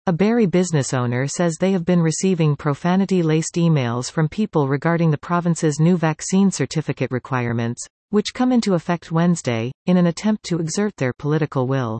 A Barrie business owner says they have been receiving profanity-laced emails from people regarding the province's new vaccine certificate requirements, which come into effect Wednesday, in an attempt to exert their political will.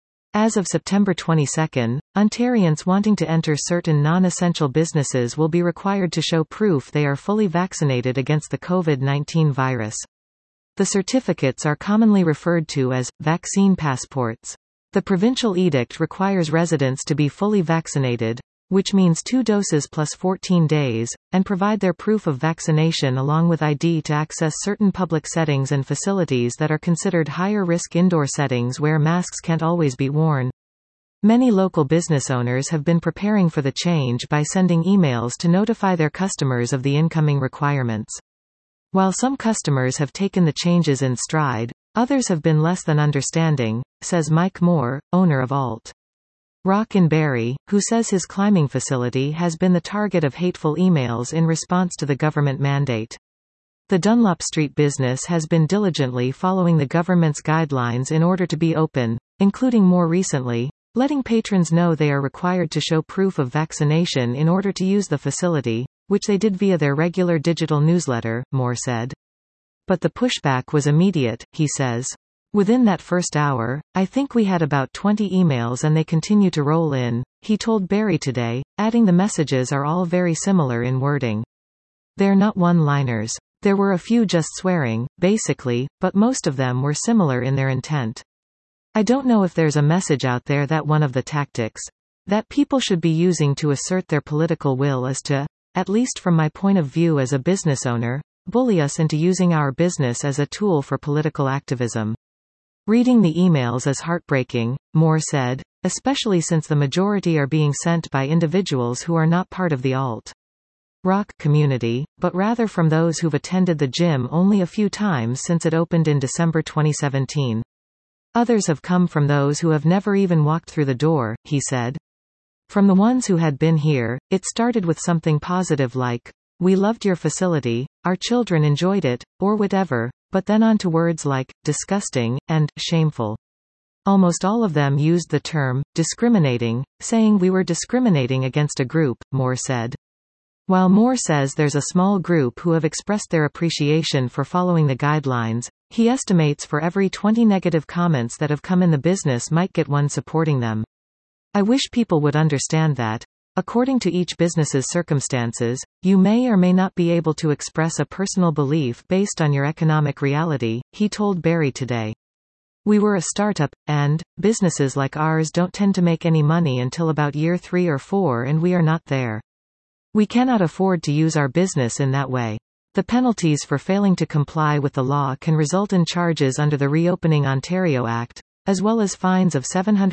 As of September 22, Ontarians wanting to enter certain non-essential businesses will be required to show proof they are fully vaccinated against the COVID-19 virus. The certificates are commonly referred to as vaccine passports. The provincial edict requires residents to be fully vaccinated, which means 2 doses plus 14 days, and provide their proof of vaccination along with ID to access certain public settings and facilities that are considered higher-risk indoor settings where masks can't always be worn. Many local business owners have been preparing for the change by sending emails to notify their customers of the incoming requirements. While some customers have taken the changes in stride, others have been less than understanding, says Mike Moore, owner of Alt. Rock in Barrie, who says his climbing facility has been the target of hateful emails in response to the government mandate. The Dunlop Street business has been diligently following the government's guidelines in order to be open, including more recently, letting patrons know they are required to show proof of vaccination in order to use the facility, which they did via their regular digital newsletter, Moore said. But the pushback was immediate, he says. Within that first hour, I think we had about 20 emails and they continue to roll in, he told Barrie Today, adding the messages are all very similar in wording. They're not one-liners. There were a few just swearing, basically, but most of them were similar in their intent. I don't know if there's a message out there that one of the tactics that people should be using to assert their political will is to, at least from my point of view as a business owner, bully us into using our business as a tool for political activism. Reading the emails is heartbreaking, Moore said, especially since the majority are being sent by individuals who are not part of the Alt. Rock community, but rather from those who've attended the gym only a few times since it opened in December 2017. Others have come from those who have never even walked through the door, he said. From the ones who had been here, it started with something positive like, "We loved your facility, our children enjoyed it," or whatever, but then on to words like, disgusting, and shameful. Almost all of them used the term, discriminating, saying we were discriminating against a group, Moore said. While Moore says there's a small group who have expressed their appreciation for following the guidelines, he estimates for every 20 negative comments that have come in the business might get one supporting them. I wish people would understand that, according to each business's circumstances, you may or may not be able to express a personal belief based on your economic reality, he told Barrie Today. We were a startup, and businesses like ours don't tend to make any money until about year 3 or 4 and we are not there. We cannot afford to use our business in that way. The penalties for failing to comply with the law can result in charges under the Reopening Ontario Act, as well as fines of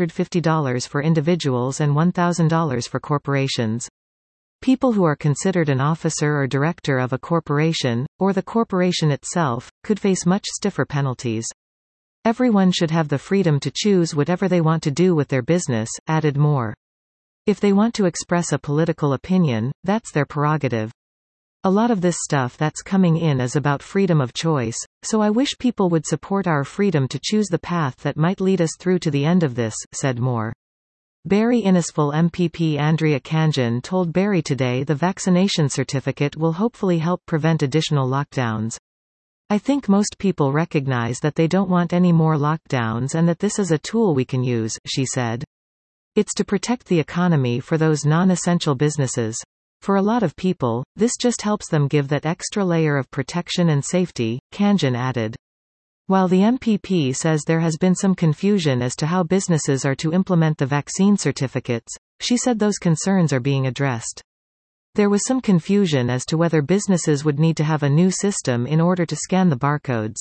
$750 for individuals and $1,000 for corporations. People who are considered an officer or director of a corporation, or the corporation itself, could face much stiffer penalties. Everyone should have the freedom to choose whatever they want to do with their business, added Moore. If they want to express a political opinion, that's their prerogative. A lot of this stuff that's coming in is about freedom of choice, so I wish people would support our freedom to choose the path that might lead us through to the end of this, said Moore. Barrie Innisfil MPP Andrea Khanjin told Barrie Today the vaccination certificate will hopefully help prevent additional lockdowns. I think most people recognize that they don't want any more lockdowns and that this is a tool we can use, she said. It's to protect the economy for those non-essential businesses. For a lot of people, this just helps them give that extra layer of protection and safety, Khanjin added. While the MPP says there has been some confusion as to how businesses are to implement the vaccine certificates, she said those concerns are being addressed. There was some confusion as to whether businesses would need to have a new system in order to scan the barcodes.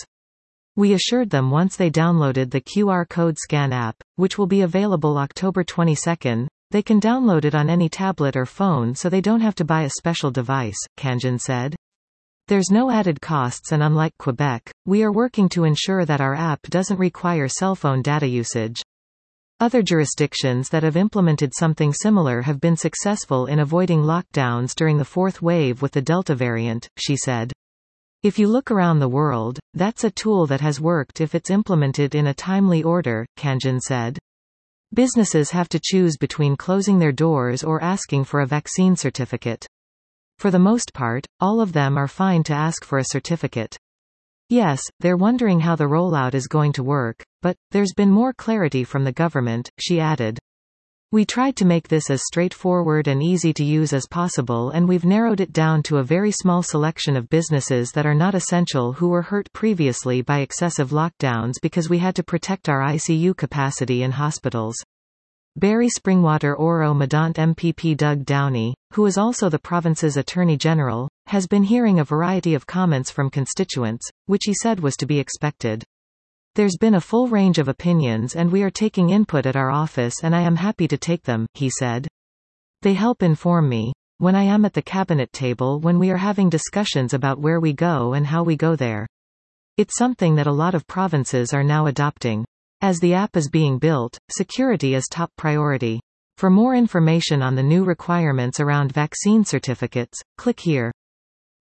We assured them once they downloaded the QR code scan app, which will be available October 22, they can download it on any tablet or phone so they don't have to buy a special device, Khanjin said. There's no added costs and unlike Quebec, we are working to ensure that our app doesn't require cell phone data usage. Other jurisdictions that have implemented something similar have been successful in avoiding lockdowns during the 4th wave with the Delta variant, she said. If you look around the world, that's a tool that has worked if it's implemented in a timely order, Khanjin said. Businesses have to choose between closing their doors or asking for a vaccine certificate. For the most part, all of them are fine to ask for a certificate. Yes, they're wondering how the rollout is going to work, but there's been more clarity from the government, she added. We tried to make this as straightforward and easy to use as possible, and we've narrowed it down to a very small selection of businesses that are not essential who were hurt previously by excessive lockdowns because we had to protect our ICU capacity in hospitals. Barry Springwater Oro Medant MPP Doug Downey, who is also the province's Attorney General, has been hearing a variety of comments from constituents, which he said was to be expected. There's been a full range of opinions and we are taking input at our office and I am happy to take them, he said. They help inform me. When I am at the cabinet table when we are having discussions about where we go and how we go there. It's something that a lot of provinces are now adopting. As the app is being built, security is top priority. For more information on the new requirements around vaccine certificates, click here.